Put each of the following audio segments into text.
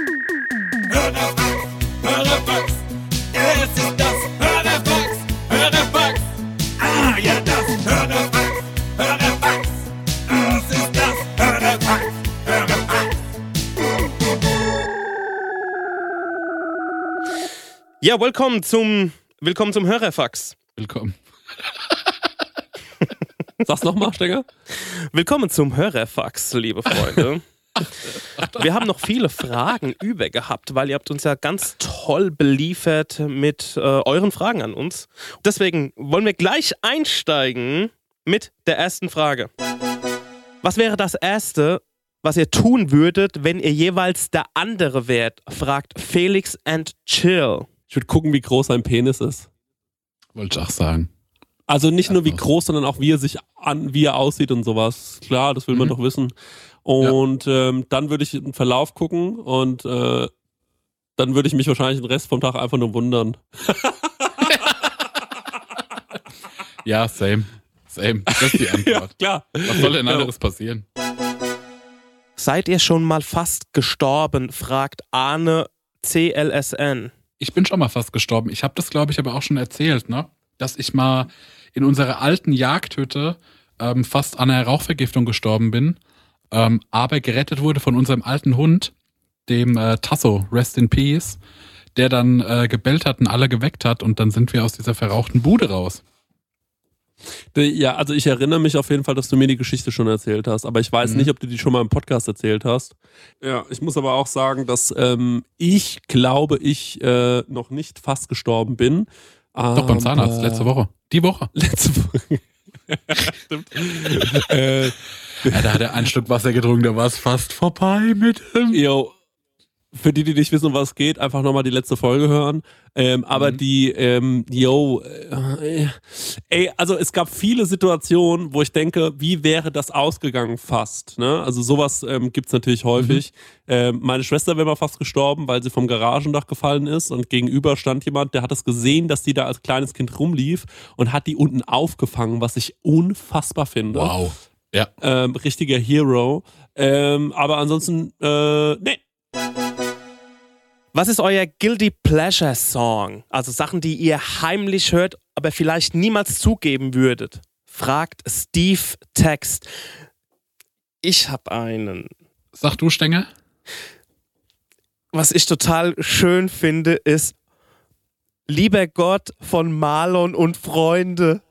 Hörerfax, Hörerfax, es ist das Hörerfax, Hörerfax. Ah, ja, das Hörerfax, Hörerfax, es ist das Hörerfax, Hörerfax. Ja, willkommen zum Hörerfax. Willkommen. Sag's nochmal, Stenger. Willkommen zum Hörerfax, liebe Freunde. Wir haben noch viele Fragen über gehabt, weil ihr habt uns ja ganz toll beliefert mit euren Fragen an uns. Deswegen wollen wir gleich einsteigen mit der ersten Frage. Was wäre das Erste, was ihr tun würdet, wenn ihr jeweils der andere wärt? Fragt Felix and Chill. Ich würde gucken, wie groß sein Penis ist. Wollte ich auch sagen. Also nicht nur wie groß, sondern auch wie er aussieht und sowas. Klar, das will man doch wissen. Und dann würde ich in den Verlauf gucken und dann würde ich mich wahrscheinlich den Rest vom Tag einfach nur wundern. Ja, same. Das ist die Antwort. Ja, klar. Was soll denn anderes passieren? Seid ihr schon mal fast gestorben? Fragt Arne CLSN. Ich bin schon mal fast gestorben. Ich habe das, glaube ich, aber auch schon erzählt, ne? Dass ich mal in unserer alten Jagdhütte fast an einer Rauchvergiftung gestorben bin, aber gerettet wurde von unserem alten Hund, dem Tasso, Rest in Peace, der dann gebellt hat und alle geweckt hat und dann sind wir aus dieser verrauchten Bude raus. Ja, also ich erinnere mich auf jeden Fall, dass du mir die Geschichte schon erzählt hast, aber ich weiß nicht, ob du die schon mal im Podcast erzählt hast. Ja, ich muss aber auch sagen, dass ich glaube, ich noch nicht fast gestorben bin. Doch, beim Zahnarzt, letzte Woche. Die Woche. Letzte Woche. Stimmt. Ja, da hat er ein Stück Wasser getrunken, da war es fast vorbei mit ihm. Yo, für die nicht wissen, um was es geht, einfach nochmal die letzte Folge hören. Aber also es gab viele Situationen, wo ich denke, wie wäre das ausgegangen fast? Ne? Also sowas gibt's natürlich häufig. Meine Schwester wäre mal fast gestorben, weil sie vom Garagendach gefallen ist und gegenüber stand jemand, der hat es gesehen, dass die da als kleines Kind rumlief und hat die unten aufgefangen, was ich unfassbar finde. Wow. Ja. Richtiger Hero. Aber ansonsten, nee. Was ist euer Guilty Pleasure Song? Also Sachen, die ihr heimlich hört, aber vielleicht niemals zugeben würdet. Fragt Steve Text. Ich habe einen. Sag du, Stenger? Was ich total schön finde, ist Lieber Gott von Marlon und Freunde.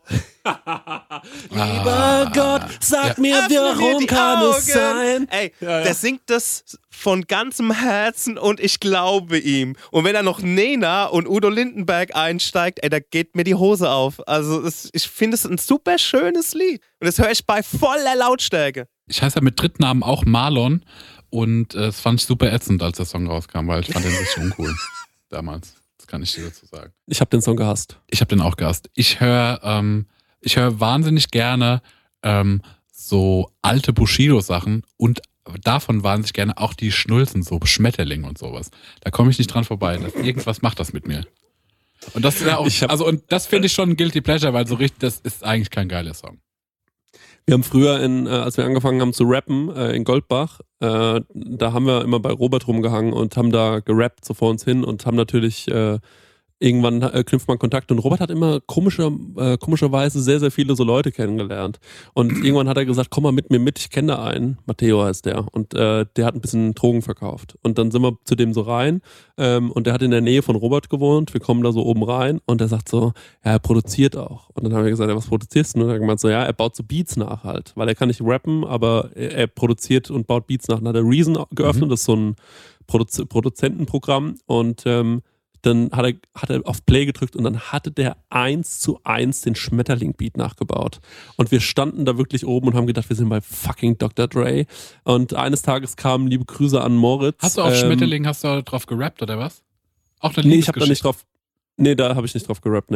Lieber Gott, sag mir, warum kann es sein? Ey, der singt das von ganzem Herzen und ich glaube ihm. Und wenn da noch Nena und Udo Lindenberg einsteigt, ey, da geht mir die Hose auf. Also ich finde es ein super schönes Lied. Und das höre ich bei voller Lautstärke. Ich heiße ja mit Drittnamen auch Marlon und das fand ich super ätzend, als der Song rauskam, weil ich fand den richtig uncool damals. Das kann ich dir dazu sagen. Ich habe den Song gehasst. Ich habe den auch gehasst. Ich höre wahnsinnig gerne so alte Bushido-Sachen und davon wahnsinnig gerne auch die Schnulzen, so Schmetterling und sowas. Da komme ich nicht dran vorbei. Irgendwas macht das mit mir. Und das ist ja auch, und das finde ich schon ein Guilty Pleasure, weil so richtig, das ist eigentlich kein geiler Song. Wir haben früher, als wir angefangen haben zu rappen, in Goldbach, da haben wir immer bei Robert rumgehangen und haben da gerappt so vor uns hin und haben natürlich irgendwann knüpft man Kontakt und Robert hat immer komischerweise sehr, sehr viele so Leute kennengelernt. Und irgendwann hat er gesagt, komm mal mit mir mit, ich kenne da einen, Matteo heißt der. Und der hat ein bisschen Drogen verkauft. Und dann sind wir zu dem so rein und der hat in der Nähe von Robert gewohnt. Wir kommen da so oben rein und er sagt so, ja, er produziert auch. Und dann haben wir gesagt, ja, was produzierst du? Und dann hat er gemeint so, ja, er baut so Beats nach halt. Weil er kann nicht rappen, aber er produziert und baut Beats nach. Dann hat er Reason geöffnet, das ist so ein Produzentenprogramm und dann hat er auf Play gedrückt und dann hatte der 1:1 den Schmetterling-Beat nachgebaut. Und wir standen da wirklich oben und haben gedacht, wir sind bei fucking Dr. Dre. Und eines Tages kamen liebe Grüße an Moritz. Hast du auf Schmetterling, hast du drauf gerappt oder was? Auch eine Nee, ich hab da nicht drauf. Nee, da habe ich nicht drauf gerappt, nee.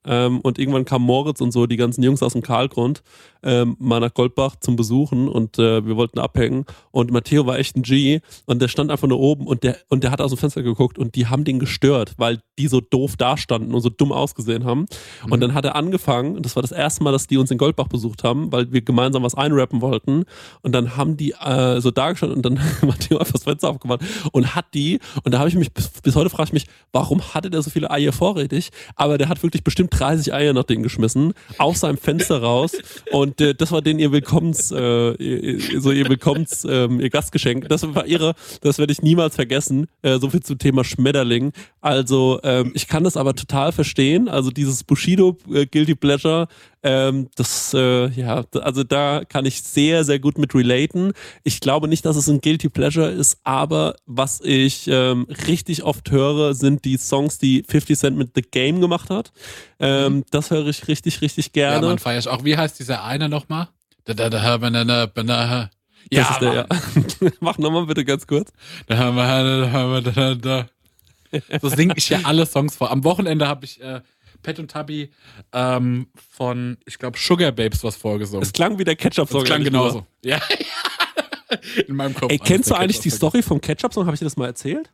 und irgendwann kam Moritz und so, die ganzen Jungs aus dem Karlgrund, mal nach Goldbach zum Besuchen und wir wollten abhängen und Matteo war echt ein G und der stand einfach nur oben und der hat aus dem Fenster geguckt und die haben den gestört, weil die so doof dastanden und so dumm ausgesehen haben. Und dann hat er angefangen, und das war das erste Mal, dass die uns in Goldbach besucht haben, weil wir gemeinsam was einrappen wollten und dann haben die so da gestanden und dann hat Matteo einfach das Fenster aufgemacht und hat die, und da habe ich mich, bis heute frage ich mich, warum hatte der so viele Eier vorrätig? Aber der hat wirklich bestimmt 30 Eier nach denen geschmissen, aus seinem Fenster raus und das war denen ihr ihr Gastgeschenk. Das war das werde ich niemals vergessen. So viel zum Thema Schmetterling. Also ich kann das aber total verstehen. Also dieses Bushido Guilty Pleasure, also da kann ich sehr, sehr gut mit relaten. Ich glaube nicht, dass es ein Guilty Pleasure ist, aber was ich richtig oft höre, sind die Songs, die 50 Cent mit The Game gemacht hat. Das höre ich richtig, richtig gerne. Ja, man feiert auch. Wie heißt dieser eine nochmal? Ja, Das ist der, ja. Mach nochmal bitte ganz kurz. So singe ich ja alle Songs vor. Am Wochenende habe ich Pet und Tabby von, ich glaube, Sugar Babes was vorgesungen. Es klang wie der Ketchup-Song. Es klang genauso. Ja. In meinem Kopf. Ey, kennst du eigentlich die Story vom Ketchup-Song? Habe ich dir das mal erzählt?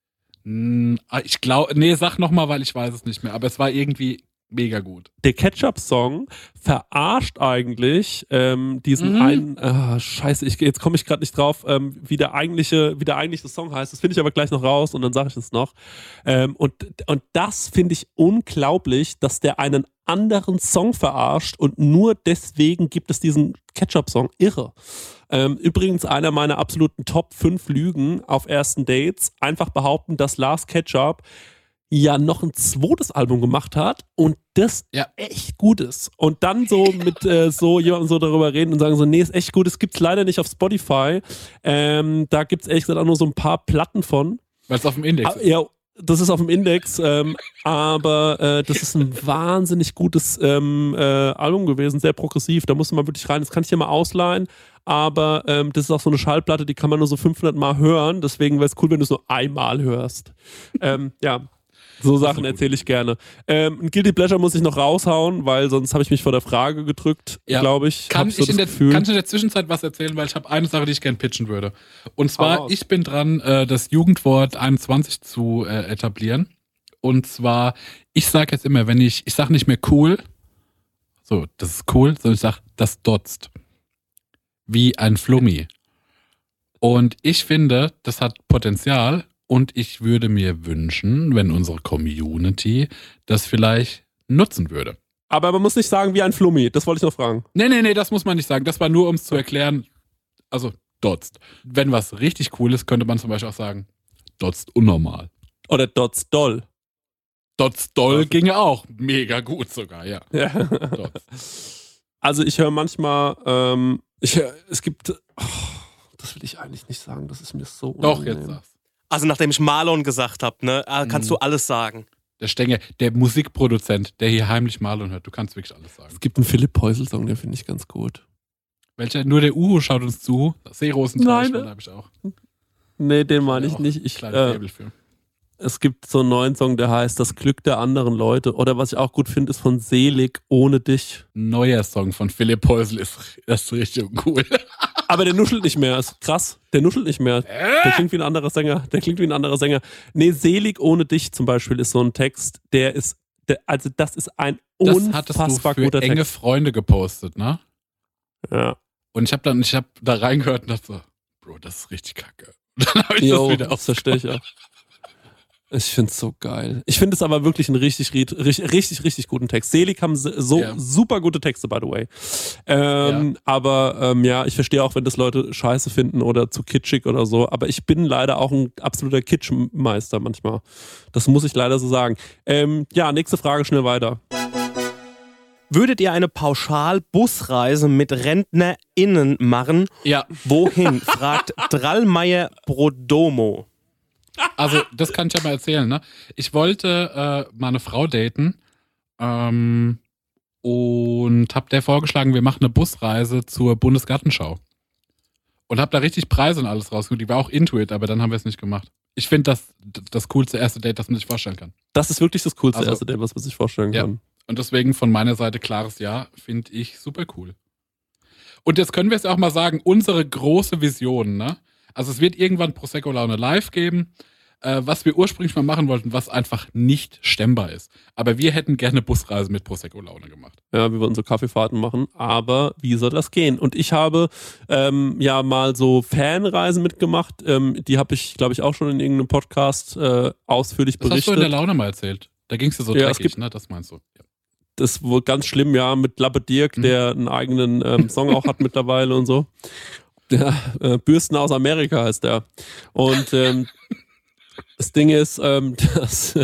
Ich glaube, nee, sag nochmal, weil ich weiß es nicht mehr. Aber es war irgendwie mega gut. Der Ketchup-Song verarscht eigentlich diesen einen, scheiße, jetzt komme ich gerade nicht drauf, wie der eigentliche Song heißt. Das finde ich aber gleich noch raus und dann sage ich es noch. Und das finde ich unglaublich, dass der einen anderen Song verarscht und nur deswegen gibt es diesen Ketchup-Song. Irre. Übrigens einer meiner absoluten Top 5 Lügen auf ersten Dates. Einfach behaupten, dass Lars Ketchup ja noch ein zweites Album gemacht hat und das echt gut ist. Und dann so mit so jemandem so darüber reden und sagen so, nee, ist echt gut, es gibt's leider nicht auf Spotify. Da gibt's ehrlich gesagt auch nur so ein paar Platten von. Weil es auf dem Index ist. Ja, das ist auf dem Index, aber das ist ein wahnsinnig gutes Album gewesen, sehr progressiv, da musste man wirklich rein, das kann ich dir mal ausleihen, aber das ist auch so eine Schallplatte, die kann man nur so 500 Mal hören, deswegen wäre es cool, wenn du es nur einmal hörst. Ja, so Sachen erzähle ich gerne. Ein Guilty Pleasure muss ich noch raushauen, weil sonst habe ich mich vor der Frage gedrückt, glaube ich. Kannst du in der Zwischenzeit was erzählen, weil ich habe eine Sache, die ich gerne pitchen würde. Und zwar, ich bin dran, das Jugendwort 21 zu etablieren. Und zwar, ich sage jetzt immer, ich sage nicht mehr cool, so, das ist cool, sondern ich sage, das dotzt. Wie ein Flummi. Und ich finde, das hat Potenzial. Und ich würde mir wünschen, wenn unsere Community das vielleicht nutzen würde. Aber man muss nicht sagen wie ein Flummi, das wollte ich noch fragen. Nee, das muss man nicht sagen. Das war nur, um es zu erklären, also dotzt. Wenn was richtig cool ist, könnte man zum Beispiel auch sagen, dotzt unnormal. Oder dotzt doll. Dotzt doll ginge auch. Mega gut sogar, ja. Also ich höre manchmal, es gibt, das will ich eigentlich nicht sagen, das ist mir so unangenehm. Doch, jetzt sag's. Also nachdem ich Marlon gesagt habe, ne, kannst du alles sagen. Der Stenge, der Musikproduzent, der hier heimlich Marlon hört, du kannst wirklich alles sagen. Es gibt einen Philipp Heusel-Song, den finde ich ganz gut. Welcher? Nur der Uhu schaut uns zu. Seerosenteich, den habe ich auch. Nee, den meine ich nicht. Es gibt so einen neuen Song, der heißt Das Glück der anderen Leute. Oder was ich auch gut finde, ist von Selig, Ohne dich. Neuer Song von Philipp Heusel ist richtig cool. Aber der nuschelt nicht mehr, ist krass. Der nuschelt nicht mehr. Der klingt wie ein anderer Sänger. Nee, Selig ohne dich zum Beispiel ist so ein Text, das ist ein unfassbar guter Text. Enge Freunde gepostet, ne? Ja. Und ich hab da reingehört und dachte so, Bro, das ist richtig kacke. Und dann habe ich das wieder das verstehe ich auch. Ich finde es so geil. Ich finde es aber wirklich einen richtig guten Text. Selig haben super gute Texte, by the way. Aber ich verstehe auch, wenn das Leute scheiße finden oder zu kitschig oder so. Aber ich bin leider auch ein absoluter Kitschmeister manchmal. Das muss ich leider so sagen. Nächste Frage, schnell weiter. Würdet ihr eine Pauschal-Busreise mit RentnerInnen machen? Ja. Wohin? Fragt Drallmeier Brodomo. Also, das kann ich ja mal erzählen, ne? Ich wollte mal eine Frau daten und hab der vorgeschlagen, wir machen eine Busreise zur Bundesgartenschau. Und hab da richtig Preise und alles rausgeholt. Die war auch into it, aber dann haben wir es nicht gemacht. Ich finde das coolste erste Date, das man sich vorstellen kann. Das ist wirklich das coolste erste Date, was man sich vorstellen kann. Und deswegen von meiner Seite klares Ja, finde ich super cool. Und jetzt können wir es auch mal sagen, unsere große Vision, ne? Also es wird irgendwann Prosecco Laune live geben, was wir ursprünglich mal machen wollten, was einfach nicht stemmbar ist. Aber wir hätten gerne Busreise mit Prosecco Laune gemacht. Ja, wir wollten so Kaffeefahrten machen, aber wie soll das gehen? Und ich habe ja mal so Fanreisen mitgemacht, die habe ich, glaube ich, auch schon in irgendeinem Podcast ausführlich berichtet. Das hast du in der Laune mal erzählt. Da ging es dir so Ja, dreckig, ne? Das meinst du. Ja. Das ist wohl ganz schlimm, ja, mit Lappe Dirk, der einen eigenen Song auch hat mittlerweile und so. Der Bürsten aus Amerika heißt der. Und das Ding ist, dass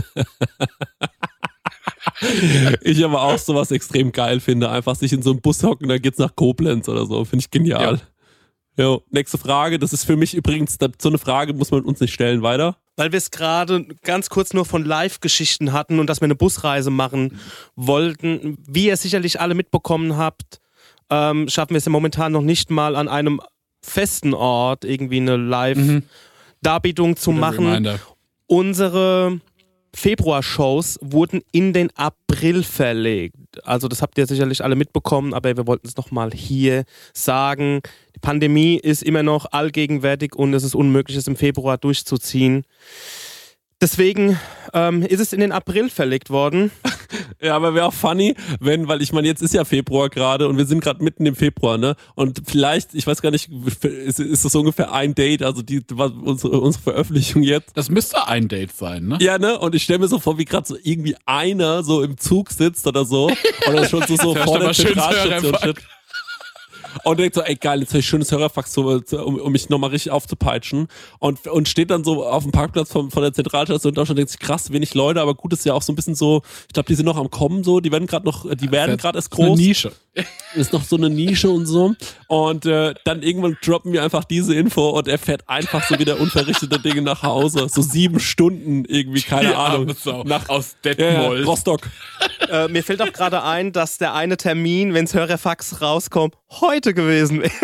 ich aber auch sowas extrem geil finde. Einfach sich in so einen Bus hocken, dann geht's nach Koblenz oder so. Finde ich genial. Ja. Jo, nächste Frage. Das ist für mich übrigens, so eine Frage muss man uns nicht stellen. Weiter. Weil wir es gerade ganz kurz nur von Live-Geschichten hatten und dass wir eine Busreise machen wollten. Wie ihr sicherlich alle mitbekommen habt, schaffen wir es ja momentan noch nicht mal an einem festen Ort irgendwie eine Live-Darbietung zu machen. Reminder. Unsere Februar-Shows wurden in den April verlegt. Also das habt ihr sicherlich alle mitbekommen, aber wir wollten es nochmal hier sagen. Die Pandemie ist immer noch allgegenwärtig und es ist unmöglich, es im Februar durchzuziehen. Deswegen ist es in den April verlegt worden. Ja, aber wäre auch funny, weil ich meine, jetzt ist ja Februar gerade und wir sind gerade mitten im Februar, ne? Und vielleicht, ich weiß gar nicht, ist das so ungefähr ein Date, also unsere Veröffentlichung jetzt. Das müsste ein Date sein, ne? Ja, ne? Und ich stelle mir so vor, wie gerade so irgendwie einer so im Zug sitzt oder so oder schon so vor der Zentralstation steht. Und denkt so, ey geil, jetzt habe ich schönes Hörerfax, um mich nochmal richtig aufzupeitschen. Und steht dann so auf dem Parkplatz von der Zentralstation in Deutschland und denkt sich, krass, wenig Leute, aber gut, ist ja auch so ein bisschen so, ich glaube, die sind noch am Kommen so, die werden gerade erst groß. Eine Nische. Ist noch so eine Nische und so. Und dann irgendwann droppen wir einfach diese Info und er fährt einfach so wieder unverrichtete Dinge nach Hause. So 7 Stunden irgendwie, keine Ahnung. Aus Detmold. Rostock. Mir fällt auch gerade ein, dass der eine Termin, wenns Hörerfax rauskommt, heute gewesen wäre.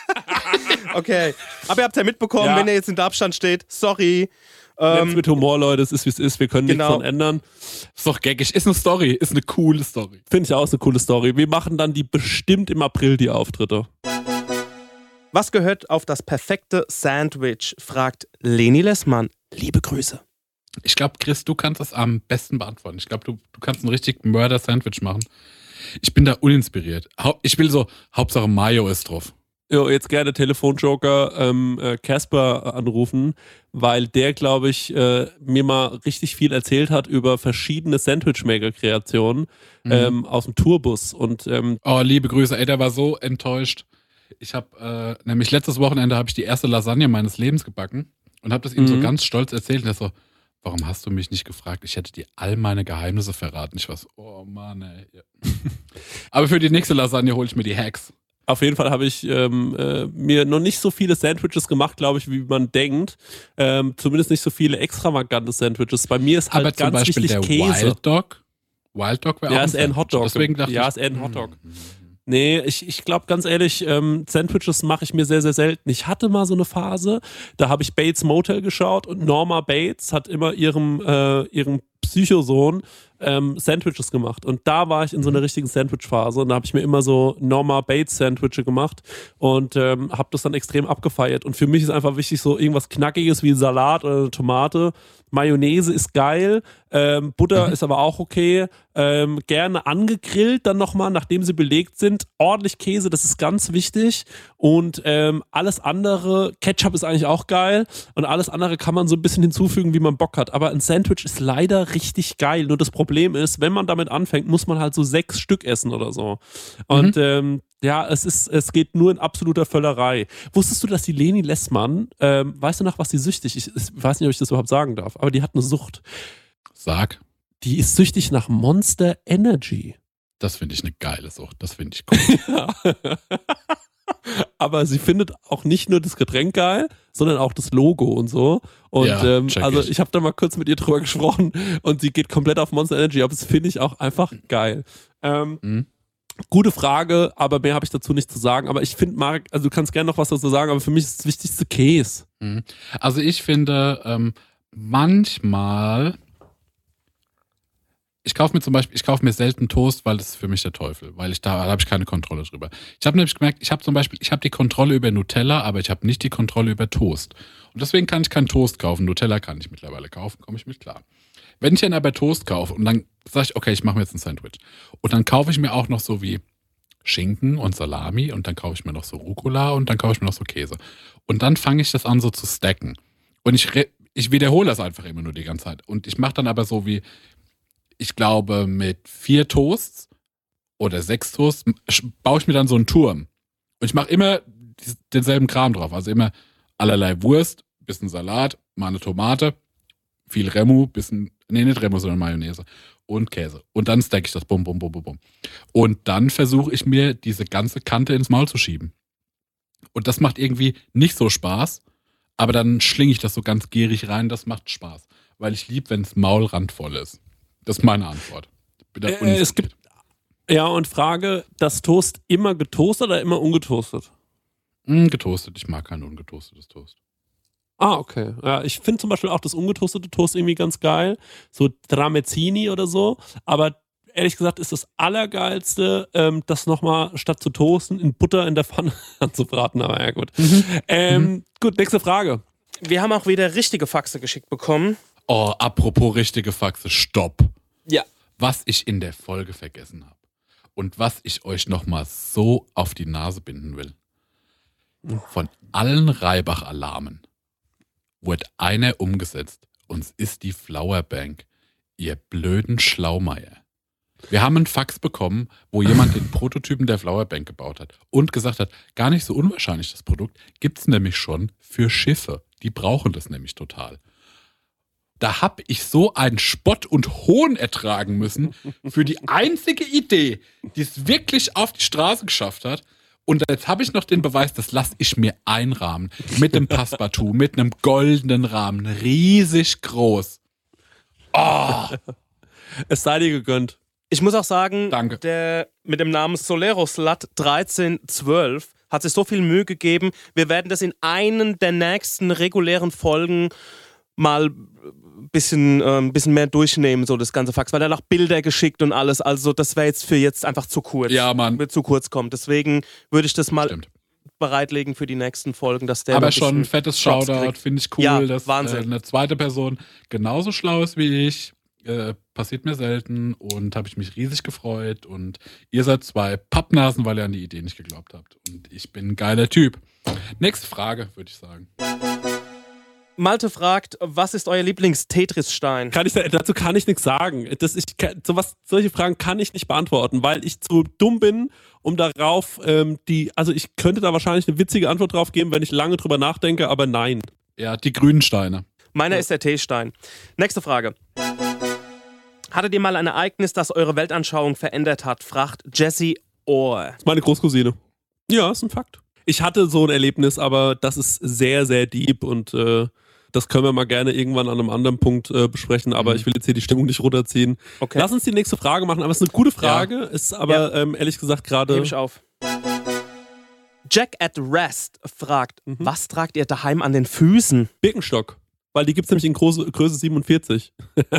Okay, aber ihr habt ja mitbekommen, wenn er jetzt in Darmstadt steht, sorry. Jetzt mit Humor, Leute, es ist wie es ist, wir können nichts dran ändern. Ist doch gaggig, ist eine Story, ist eine coole Story. Finde ich auch, ist eine coole Story. Wir machen dann die bestimmt im April, die Auftritte. Was gehört auf das perfekte Sandwich, fragt Leni Lessmann. Liebe Grüße. Ich glaube, Chris, du kannst das am besten beantworten. Ich glaube, du kannst ein richtig Mörder-Sandwich machen. Ich bin da uninspiriert. Ich will so, Hauptsache Mayo ist drauf. Jo, jetzt gerne Telefonjoker Casper anrufen, weil der, glaube ich, mir mal richtig viel erzählt hat über verschiedene Sandwich-Maker-Kreationen aus dem Tourbus. Und, liebe Grüße, ey, der war so enttäuscht. Ich habe, nämlich letztes Wochenende habe ich die erste Lasagne meines Lebens gebacken und habe das ihm so ganz stolz erzählt. Und er so, warum hast du mich nicht gefragt? Ich hätte dir all meine Geheimnisse verraten. Ich war so, oh Mann, ey. Ja. Aber für die nächste Lasagne hole ich mir die Hacks. Auf jeden Fall habe ich mir noch nicht so viele Sandwiches gemacht, glaube ich, wie man denkt. Zumindest nicht so viele extravagante Sandwiches. Bei mir ist halt aber ganz wichtig der Käse. Wild Dog wäre auch ist eher ein Hotdog. Deswegen dachte ist eher ein Hotdog. Nee, ich glaube ganz ehrlich, Sandwiches mache ich mir sehr, sehr selten. Ich hatte mal so eine Phase, da habe ich Bates Motel geschaut und Norma Bates hat immer ihrem Psychosohn Sandwiches gemacht. Und da war ich in so einer richtigen Sandwich-Phase und da habe ich mir immer so Norma Bates Sandwiches gemacht und habe das dann extrem abgefeiert. Und für mich ist einfach wichtig, so irgendwas Knackiges wie Salat oder eine Tomate. Mayonnaise ist geil, Butter ist aber auch okay. Gerne angegrillt dann nochmal, nachdem sie belegt sind. Ordentlich Käse, das ist ganz wichtig. Und alles andere, Ketchup ist eigentlich auch geil. Und alles andere kann man so ein bisschen hinzufügen, wie man Bock hat. Aber ein Sandwich ist leider richtig geil. Nur das Problem ist, wenn man damit anfängt, muss man halt so 6 Stück essen oder so. Und es geht nur in absoluter Völlerei. Wusstest du, dass die Leni Lessmann, weißt du nach was sie süchtig ist? Ich weiß nicht, ob ich das überhaupt sagen darf, aber die hat eine Sucht. Sag. Die ist süchtig nach Monster Energy. Das finde ich eine geile Sucht. Das finde ich cool. Ja. Aber sie findet auch nicht nur das Getränk geil, sondern auch das Logo und so. Und ja, ich habe da mal kurz mit ihr drüber gesprochen und sie geht komplett auf Monster Energy, aber das finde ich auch einfach geil. Gute Frage, aber mehr habe ich dazu nicht zu sagen. Aber ich finde, Marc, also du kannst gerne noch was dazu sagen, aber für mich ist das Wichtigste Käse. Also ich finde, manchmal Ich kaufe mir selten Toast, weil das ist für mich der Teufel, weil da habe ich keine Kontrolle drüber. Ich habe nämlich gemerkt, ich habe die Kontrolle über Nutella, aber ich habe nicht die Kontrolle über Toast. Und deswegen kann ich keinen Toast kaufen. Nutella kann ich mittlerweile kaufen, komme ich mit klar. Wenn ich dann aber Toast kaufe und dann sage ich, okay, ich mache mir jetzt ein Sandwich. Und dann kaufe ich mir auch noch so wie Schinken und Salami und dann kaufe ich mir noch so Rucola und dann kaufe ich mir noch so Käse. Und dann fange ich das an so zu stacken. Und ich wiederhole das einfach immer nur die ganze Zeit. Und ich mache dann aber so wie, ich glaube, mit 4 Toasts oder 6 Toasts baue ich mir dann so einen Turm. Und ich mache immer denselben Kram drauf. Also immer allerlei Wurst, bisschen Salat, mal eine Tomate, viel Remu, nicht Remu, sondern Mayonnaise und Käse. Und dann stack ich das, bum, bum, bum, bum, bum. Und dann versuche ich mir diese ganze Kante ins Maul zu schieben. Und das macht irgendwie nicht so Spaß, aber dann schlinge ich das so ganz gierig rein, das macht Spaß. Weil ich liebe, wenn es Maul randvoll ist. Das ist meine Antwort. Es gibt, und Frage, das Toast immer getoastet oder immer ungetoastet? Getoastet, ich mag kein ungetoastetes Toast. Ah, okay. Ja, ich finde zum Beispiel auch das ungetoastete Toast irgendwie ganz geil. So Tramezzini oder so. Aber ehrlich gesagt ist das Allergeilste, das nochmal statt zu toasten, in Butter in der Pfanne anzubraten. Aber ja, gut. Gut, nächste Frage. Wir haben auch wieder richtige Faxe geschickt bekommen. Oh, apropos richtige Faxe, stopp. Ja. Was ich in der Folge vergessen habe und was ich euch nochmal so auf die Nase binden will. Von allen Reibach-Alarmen wurde einer umgesetzt und es ist die Flower Bank. Ihr blöden Schlaumeier. Wir haben einen Fax bekommen, wo jemand den Prototypen der Flower Bank gebaut hat und gesagt hat, gar nicht so unwahrscheinlich das Produkt, gibt es nämlich schon für Schiffe. Die brauchen das nämlich total. Da habe ich so einen Spott und Hohn ertragen müssen für die einzige Idee, die es wirklich auf die Straße geschafft hat. Und jetzt habe ich noch den Beweis, das lasse ich mir einrahmen. Mit einem Passepartout, mit einem goldenen Rahmen. Riesig groß. Oh. Es sei dir gegönnt. Ich muss auch sagen, Danke. Der mit dem Namen Soleroslat 1312 hat sich so viel Mühe gegeben. Wir werden das in einen der nächsten regulären Folgen mal ein bisschen mehr durchnehmen, so das ganze Fax, weil er hat auch Bilder geschickt und alles, also das wäre jetzt für jetzt einfach zu kurz. Ja, Mann. Wird zu kurz kommen, deswegen würde ich das mal bereitlegen für die nächsten Folgen, dass der aber schon ein fettes Shoutout, finde ich cool, ja, dass Wahnsinn. Eine zweite Person genauso schlau ist wie ich, passiert mir selten und habe ich mich riesig gefreut und ihr seid 2 Pappnasen, weil ihr an die Idee nicht geglaubt habt und ich bin ein geiler Typ. Nächste Frage, würde ich sagen. Malte fragt, was ist euer Lieblings-Tetris-Stein? Dazu kann ich nichts sagen. Solche Fragen kann ich nicht beantworten, weil ich zu dumm bin, um darauf ich könnte da wahrscheinlich eine witzige Antwort drauf geben, wenn ich lange drüber nachdenke, aber nein. Ja, die grünen Steine. Meiner ist der T-Stein. Nächste Frage. Hattet ihr mal ein Ereignis, das eure Weltanschauung verändert hat? Fragt Jesse Orr. Das ist meine Großcousine. Ja, ist ein Fakt. Ich hatte so ein Erlebnis, aber das ist sehr, sehr deep und das können wir mal gerne irgendwann an einem anderen Punkt besprechen, aber ich will jetzt hier die Stimmung nicht runterziehen. Okay. Lass uns die nächste Frage machen, aber es ist eine gute Frage, ist aber ehrlich gesagt gerade... Gebe ich auf. Jack at Rest fragt, was tragt ihr daheim an den Füßen? Birkenstock, weil die gibt es nämlich in Größe 47.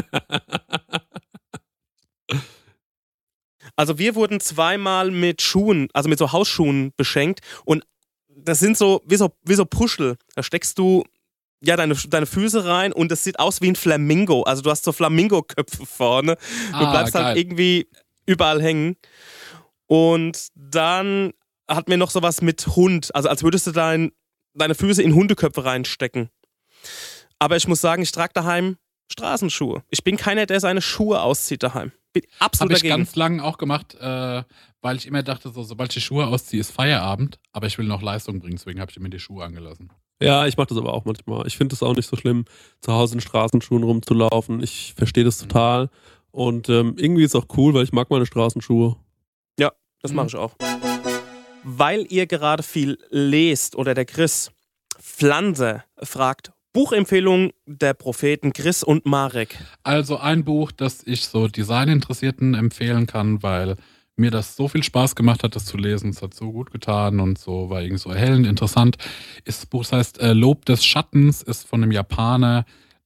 Also wir wurden 2-mal mit Schuhen, also mit so Hausschuhen beschenkt und das sind so wie so Puschel. Da steckst du deine Füße rein und das sieht aus wie ein Flamingo. Also du hast so Flamingo-Köpfe vorne. Du bleibst geil. halt irgendwie überall hängen. Und dann hatten wir noch sowas mit Hund. Also als würdest du deine Füße in Hundeköpfe reinstecken. Aber ich muss sagen, ich trage daheim Straßenschuhe. Ich bin keiner, der seine Schuhe auszieht daheim. Bin absolut Habe ich dagegen. ganz lang auch gemacht, weil ich immer dachte, sobald ich die Schuhe ausziehe, ist Feierabend. Aber ich will noch Leistung bringen, deswegen habe ich mir die Schuhe angelassen. Ja, ich mache das aber auch manchmal. Ich finde es auch nicht so schlimm, zu Hause in Straßenschuhen rumzulaufen. Ich verstehe das total. Und irgendwie ist es auch cool, weil ich mag meine Straßenschuhe. Ja, das mache ich auch. Weil ihr gerade viel lest, oder der Chris Pflanze fragt, Buchempfehlung der Propheten Chris und Marek. Also ein Buch, das ich so Designinteressierten empfehlen kann, weil mir das so viel Spaß gemacht hat, das zu lesen. Es hat so gut getan und so war irgendwie so erhellend interessant. Das Buch, das heißt Lob des Schattens, ist von einem Japaner,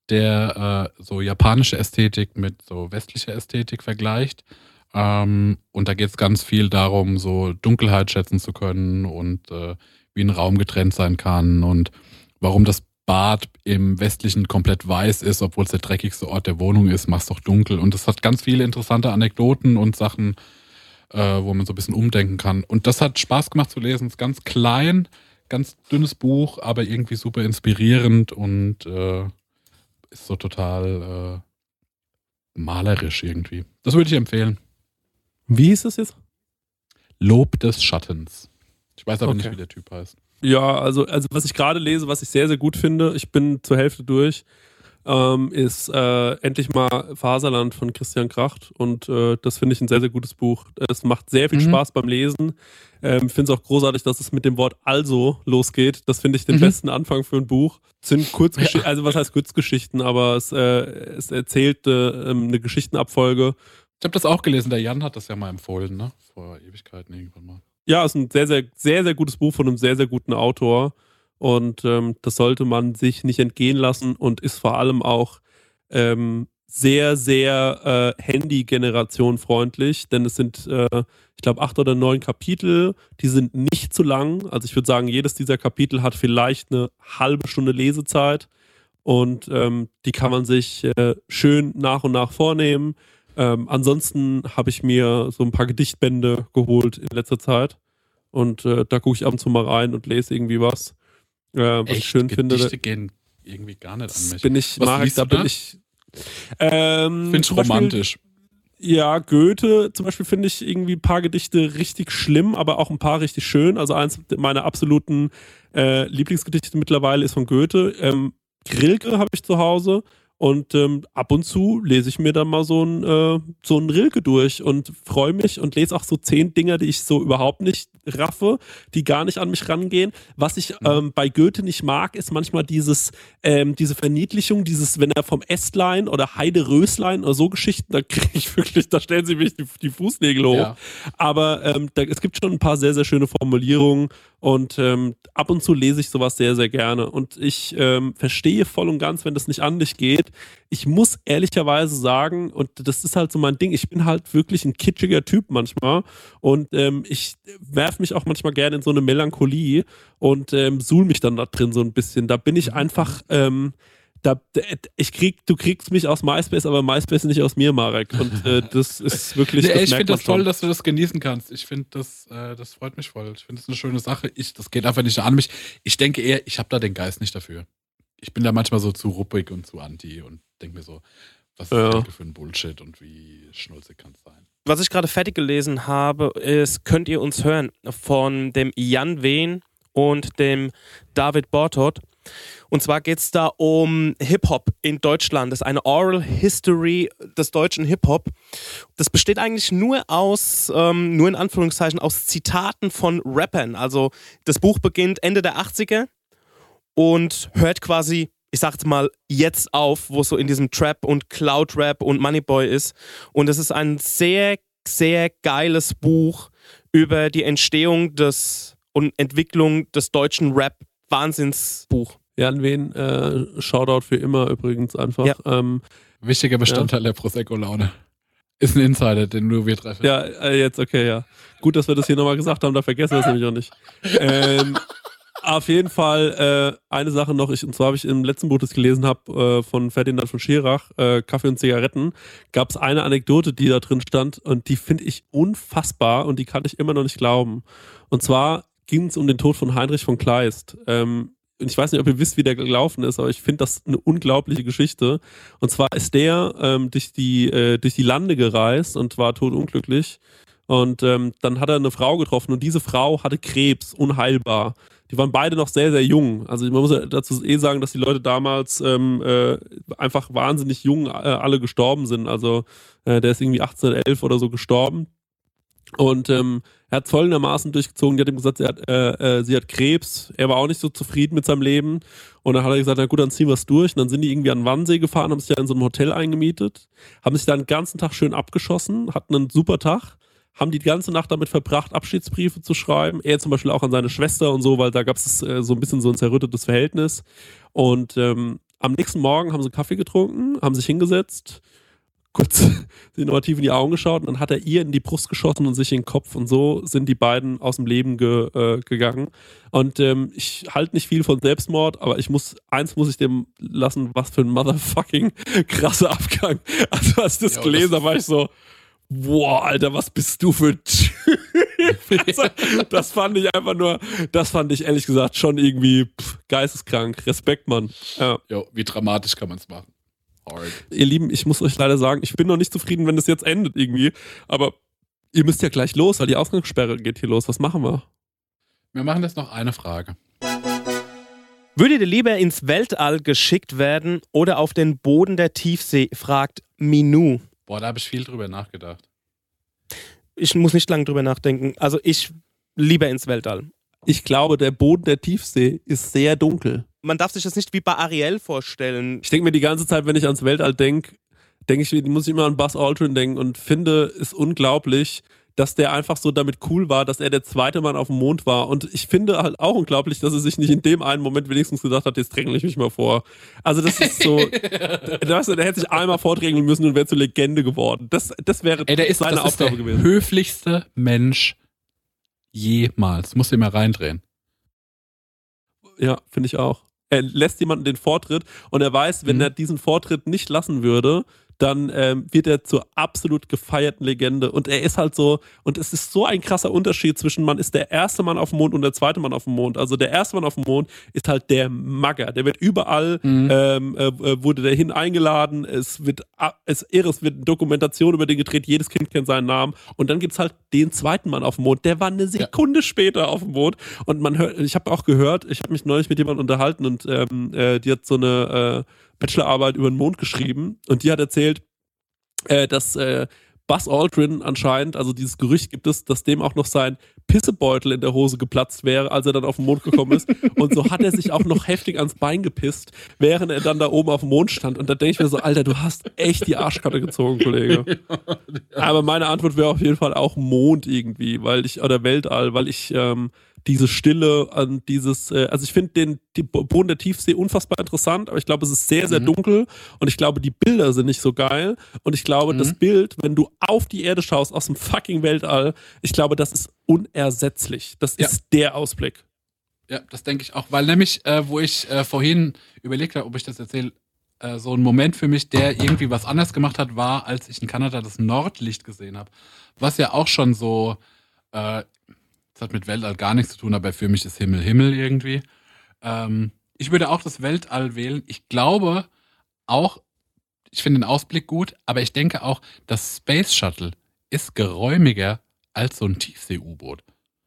der so japanische Ästhetik mit so westlicher Ästhetik vergleicht. Und da geht es ganz viel darum, so Dunkelheit schätzen zu können und wie ein Raum getrennt sein kann und warum das Bad im Westlichen komplett weiß ist, obwohl es der dreckigste Ort der Wohnung ist, mach's doch dunkel. Und es hat ganz viele interessante Anekdoten und Sachen, wo man so ein bisschen umdenken kann. Und das hat Spaß gemacht zu lesen. Es ist ganz klein, ganz dünnes Buch, aber irgendwie super inspirierend und ist so total malerisch irgendwie. Das würde ich empfehlen. Wie hieß es jetzt? Lob des Schattens. Ich weiß aber Okay. nicht, wie der Typ heißt. Ja, also was ich gerade lese, was ich sehr, sehr gut finde, ich bin zur Hälfte durch, ist endlich mal Faserland von Christian Kracht und das finde ich ein sehr, sehr gutes Buch. Es macht sehr viel Spaß beim Lesen. Ich finde es auch großartig, dass es mit dem Wort also losgeht. Das finde ich den besten Anfang für ein Buch. Es sind Kurzgeschichten, also was heißt Kurzgeschichten, aber es erzählt eine Geschichtenabfolge. Ich habe das auch gelesen. Der Jan hat das ja mal empfohlen, ne? Vor Ewigkeiten irgendwann mal. Ja, es ist ein sehr, sehr, sehr, sehr gutes Buch von einem sehr, sehr guten Autor. Und das sollte man sich nicht entgehen lassen und ist vor allem auch sehr, sehr Handy-Generation freundlich, denn es sind, ich glaube, 8 oder 9 Kapitel, die sind nicht zu lang. Also ich würde sagen, jedes dieser Kapitel hat vielleicht eine halbe Stunde Lesezeit und die kann man sich schön nach und nach vornehmen. Ansonsten habe ich mir so ein paar Gedichtbände geholt in letzter Zeit und da gucke ich ab und zu mal rein und lese irgendwie was. Was ich schön Gedichte finde. Gehen irgendwie gar nicht an mich. Bin ich, Was Marek, liest da du da? bin ich. Finde ich zum Beispiel, romantisch. Ja, Goethe zum Beispiel finde ich irgendwie ein paar Gedichte richtig schlimm, aber auch ein paar richtig schön. Also eins meiner absoluten Lieblingsgedichte mittlerweile ist von Goethe. Rilke habe ich zu Hause. Und ab und zu lese ich mir dann mal so ein Rilke durch und freue mich und lese auch so 10 Dinger, die ich so überhaupt nicht raffe, die gar nicht an mich rangehen. Was ich bei Goethe nicht mag, ist manchmal diese Verniedlichung, wenn er vom Ästlein oder Heide Röslein oder so Geschichten, da kriege ich wirklich, da stellen sie mich die Fußnägel hoch. Ja. Aber es gibt schon ein paar sehr, sehr schöne Formulierungen und ab und zu lese ich sowas sehr, sehr gerne. Und ich verstehe voll und ganz, wenn das nicht an dich geht. Ich muss ehrlicherweise sagen, und das ist halt so mein Ding, ich bin halt wirklich ein kitschiger Typ manchmal und ich werfe mich auch manchmal gerne in so eine Melancholie und suhl mich dann da drin so ein bisschen. Da bin ich einfach, du kriegst mich aus MySpace, aber MySpace nicht aus mir, Marek. Und das ist wirklich. Nee, das ich merkt finde man das toll, schon. dass du das genießen kannst. Ich finde, das freut mich voll. Ich finde das eine schöne Sache. Das geht einfach nicht an mich. Ich denke eher, ich habe da den Geist nicht dafür. Ich bin da manchmal so zu ruppig und zu anti und denke mir so, was ist das für ein Bullshit und wie schnulzig kann es sein. Was ich gerade fertig gelesen habe, ist, könnt ihr uns hören, von dem Jan Wehn und dem David Bortot. Und zwar geht es da um Hip-Hop in Deutschland. Das ist eine Oral History des deutschen Hip-Hop. Das besteht eigentlich nur in Anführungszeichen, aus Zitaten von Rappern. Also das Buch beginnt Ende der 80er und hört quasi, ich sag jetzt mal, jetzt auf, wo es so in diesem Trap und Cloud-Rap und Moneyboy ist. Und es ist ein sehr, sehr geiles Buch über die Entstehung und Entwicklung des deutschen Rap-Wahnsinnsbuch. Jan Wehn, Shoutout für immer übrigens einfach. Ja. Wichtiger Bestandteil der Prosecco-Laune. Ist ein Insider, den nur wir treffen. Ja, jetzt okay, ja. Gut, dass wir das hier nochmal gesagt haben, da vergessen wir es nämlich auch nicht. Auf jeden Fall eine Sache noch, und zwar habe ich im letzten Buch, das ich gelesen habe, von Ferdinand von Schirach, Kaffee und Zigaretten, gab es eine Anekdote, die da drin stand und die finde ich unfassbar und die kann ich immer noch nicht glauben. Und zwar ging es um den Tod von Heinrich von Kleist. Und ich weiß nicht, ob ihr wisst, wie der gelaufen ist, aber ich finde das eine unglaubliche Geschichte. Und zwar ist der durch die Lande gereist und war todunglücklich. Und dann hat er eine Frau getroffen und diese Frau hatte Krebs, unheilbar. Die waren beide noch sehr, sehr jung. Also man muss ja dazu sagen, dass die Leute damals einfach wahnsinnig jung alle gestorben sind. Also der ist irgendwie 1811 oder so gestorben. Und er hat es folgendermaßen durchgezogen, die hat ihm gesagt, sie hat Krebs, er war auch nicht so zufrieden mit seinem Leben und dann hat er gesagt, na gut, dann ziehen wir es durch und dann sind die irgendwie an den Wannsee gefahren, haben sich da in so einem Hotel eingemietet, haben sich da den ganzen Tag schön abgeschossen, hatten einen super Tag, haben die ganze Nacht damit verbracht, Abschiedsbriefe zu schreiben, er zum Beispiel auch an seine Schwester und so, weil da gab es so ein bisschen so ein zerrüttetes Verhältnis und am nächsten Morgen haben sie Kaffee getrunken, haben sich hingesetzt, kurz sie nochmal tief in die Augen geschaut und dann hat er ihr in die Brust geschossen und sich in den Kopf und so sind die beiden aus dem Leben gegangen. Und ich halte nicht viel von Selbstmord, aber eins muss ich dem lassen, was für ein motherfucking krasser Abgang. Also als ich das gelesen habe, war ich so, boah, Alter, was bist du für ein Typ? Also, das fand ich ehrlich gesagt schon irgendwie geisteskrank. Respekt, Mann. Ja. Jo, wie dramatisch kann man es machen? Hard. Ihr Lieben, ich muss euch leider sagen, ich bin noch nicht zufrieden, wenn das jetzt endet irgendwie, aber ihr müsst ja gleich los, weil die Ausgangssperre geht hier los. Was machen wir? Wir machen jetzt noch eine Frage. Würdet ihr lieber ins Weltall geschickt werden oder auf den Boden der Tiefsee, fragt Minou. Boah, da habe ich viel drüber nachgedacht. Ich muss nicht lange drüber nachdenken. Also ich lieber ins Weltall. Ich glaube, der Boden der Tiefsee ist sehr dunkel. Man darf sich das nicht wie bei Ariel vorstellen. Ich denke mir die ganze Zeit, wenn ich ans Weltall denke, muss ich immer an Buzz Aldrin denken und finde es unglaublich, dass der einfach so damit cool war, dass er der zweite Mann auf dem Mond war. Und ich finde halt auch unglaublich, dass er sich nicht in dem einen Moment wenigstens gesagt hat, jetzt drängle ich mich mal vor. Also das ist so, der hätte sich einmal vordrängeln müssen und wäre zur Legende geworden. Das wäre seine Aufgabe gewesen. Der höflichste Mensch jemals. Musst du mal reindrehen. Ja, finde ich auch. Er lässt jemanden den Vortritt und er weiß, wenn er diesen Vortritt nicht lassen würde, dann wird er zur absolut gefeierten Legende. Und er ist halt so, und es ist so ein krasser Unterschied zwischen, man ist der erste Mann auf dem Mond und der zweite Mann auf dem Mond. Also der erste Mann auf dem Mond ist halt der Magger. Der wird überall, wurde der hin eingeladen. Es wird eine Dokumentation über den gedreht. Jedes Kind kennt seinen Namen. Und dann gibt's halt den zweiten Mann auf dem Mond. Der war eine Sekunde später auf dem Mond. Und man hört, ich habe auch gehört, ich habe mich neulich mit jemandem unterhalten und die hat so eine Bachelorarbeit über den Mond geschrieben und die hat erzählt, dass Buzz Aldrin anscheinend, also dieses Gerücht gibt es, dass dem auch noch sein Pissebeutel in der Hose geplatzt wäre, als er dann auf den Mond gekommen ist. Und so hat er sich auch noch heftig ans Bein gepisst, während er dann da oben auf dem Mond stand. Und da denke ich mir so, Alter, du hast echt die Arschkarte gezogen, Kollege. Aber meine Antwort wäre auf jeden Fall auch Mond irgendwie, oder Weltall, weil ich diese Stille an also ich finde den Boden der Tiefsee unfassbar interessant, aber ich glaube, es ist sehr, sehr dunkel und ich glaube, die Bilder sind nicht so geil und ich glaube, das Bild, wenn du auf die Erde schaust, aus dem fucking Weltall, ich glaube, das ist unersetzlich. Das ist der Ausblick. Ja, das denke ich auch, weil nämlich, wo ich vorhin überlegt habe, ob ich das erzähle, so ein Moment für mich, der irgendwie was anders gemacht hat, war, als ich in Kanada das Nordlicht gesehen habe, was ja auch schon so das hat mit Weltall gar nichts zu tun, aber für mich ist Himmel Himmel irgendwie. Ich würde auch das Weltall wählen. Ich glaube auch, ich finde den Ausblick gut, aber ich denke auch, das Space Shuttle ist geräumiger als so ein Tiefsee-U-Boot.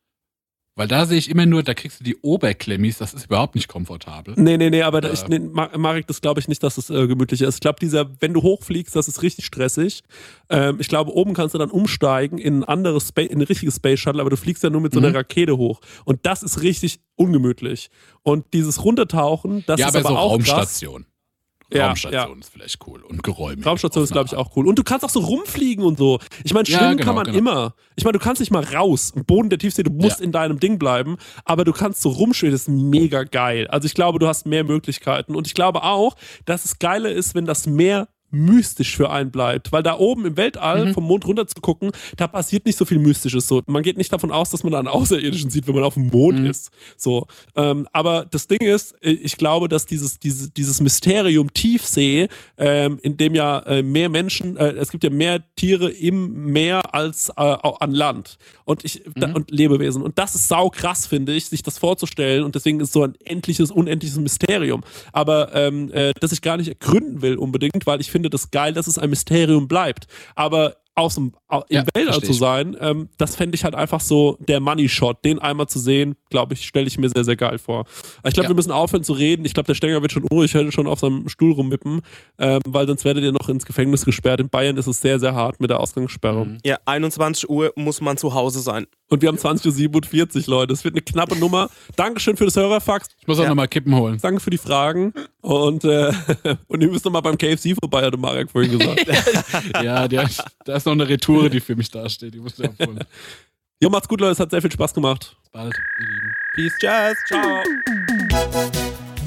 Weil da sehe ich immer nur, da kriegst du die Oberklemmis, das ist überhaupt nicht komfortabel. Nee, aber Marek, das glaube ich nicht, dass es gemütlich ist. Ich glaube, wenn du hochfliegst, das ist richtig stressig. Ich glaube, oben kannst du dann umsteigen in ein richtiges Space Shuttle, aber du fliegst ja nur mit so einer Rakete hoch. Und das ist richtig ungemütlich. Und dieses Runtertauchen, das ist aber so auch Raumstation. Krass. Raumstation ist vielleicht cool und geräumig. Raumstation ist, glaube ich, auch cool. Und du kannst auch so rumfliegen und so. Ich meine, schwimmen kann man immer. Ich meine, du kannst nicht mal raus. Im Boden der Tiefsee, du musst in deinem Ding bleiben, aber du kannst so rumschwimmen, das ist mega geil. Also ich glaube, du hast mehr Möglichkeiten. Und ich glaube auch, dass es geiler ist, wenn das Meer mystisch für einen bleibt, weil da oben im Weltall vom Mond runter zu gucken, da passiert nicht so viel Mystisches. So, man geht nicht davon aus, dass man da einen Außerirdischen sieht, wenn man auf dem Mond ist. So, aber das Ding ist, ich glaube, dass dieses Mysterium Tiefsee, in dem ja mehr Menschen, es gibt ja mehr Tiere im Meer als an Land und Lebewesen. Und das ist sau krass, finde ich, sich das vorzustellen. Und deswegen ist so ein unendliches Mysterium. Aber das ich gar nicht ergründen will unbedingt, weil ich finde das geil, dass es ein Mysterium bleibt. Aber im Weltall zu sein, das fände ich halt einfach so der Money-Shot. Den einmal zu sehen, glaube ich, stelle ich mir sehr, sehr geil vor. Ich glaube, wir müssen aufhören zu reden. Ich glaube, der Stenger wird schon unruhig, hätte schon auf seinem Stuhl rummippen, weil sonst werdet ihr noch ins Gefängnis gesperrt. In Bayern ist es sehr, sehr hart mit der Ausgangssperre. Ja, 21 Uhr muss man zu Hause sein. Und wir haben 20.47 Uhr, Leute. Das wird eine knappe Nummer. Dankeschön für das Hörerfax. Ich muss auch nochmal Kippen holen. Danke für die Fragen. Und ihr müsst noch mal beim KFC vorbei, hatte Marek vorhin gesagt. Ja, da ist noch eine Retoure, die für mich dasteht. Die musst du abholen. Jo, macht's gut, Leute. Es hat sehr viel Spaß gemacht. Bis bald, ihr Lieben. Peace, Jazz, ciao.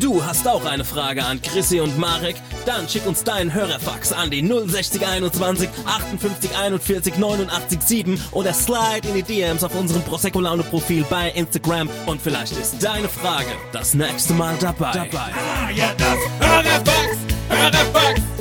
Du hast auch eine Frage an Chrissy und Marek? Dann schick uns deinen Hörerfax an die 06021 58 41 89 7 oder slide in die DMs auf unserem Prosecco-Laune-Profil bei Instagram und vielleicht ist deine Frage das nächste Mal dabei. Ja, das Hörerfax, Hörerfax.